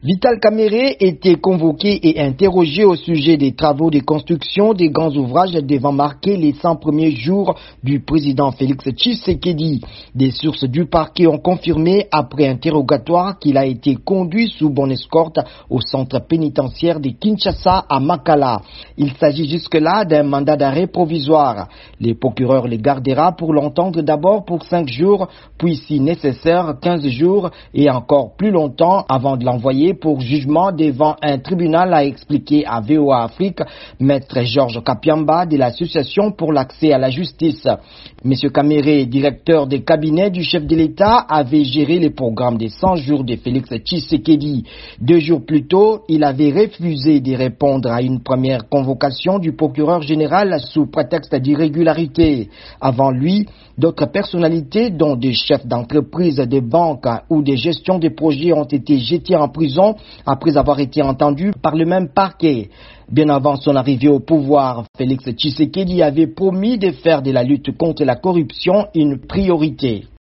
Vital Kamerhe était convoqué et interrogé au sujet des travaux de construction des grands ouvrages devant marquer les 100 premiers jours du président Félix Tshisekedi. Des sources du parquet ont confirmé après interrogatoire qu'il a été conduit sous bonne escorte au centre pénitentiaire de Kinshasa à Makala. Il s'agit jusque-là d'un mandat d'arrêt provisoire. Le procureur le gardera pour l'entendre d'abord pour 5 jours, puis si nécessaire 15 jours et encore plus longtemps avant de l'envoyer pour jugement devant un tribunal, a expliqué à VOA Afrique maître Georges Kapiamba de l'association pour l'accès à la justice. Monsieur Kamerhe, directeur des cabinets du chef de l'État, avait géré le programme des 100 jours de Félix Tshisekedi. 2 jours plus tôt, il avait refusé de répondre à une première convocation du procureur général sous prétexte d'irrégularité. Avant lui, d'autres personnalités, dont des chefs d'entreprise, des banques ou des gestions de projets, ont été jetés en prison après avoir été entendus par le même parquet. Bien avant son arrivée au pouvoir, Félix Tshisekedi avait promis de faire de la lutte contre la corruption une priorité.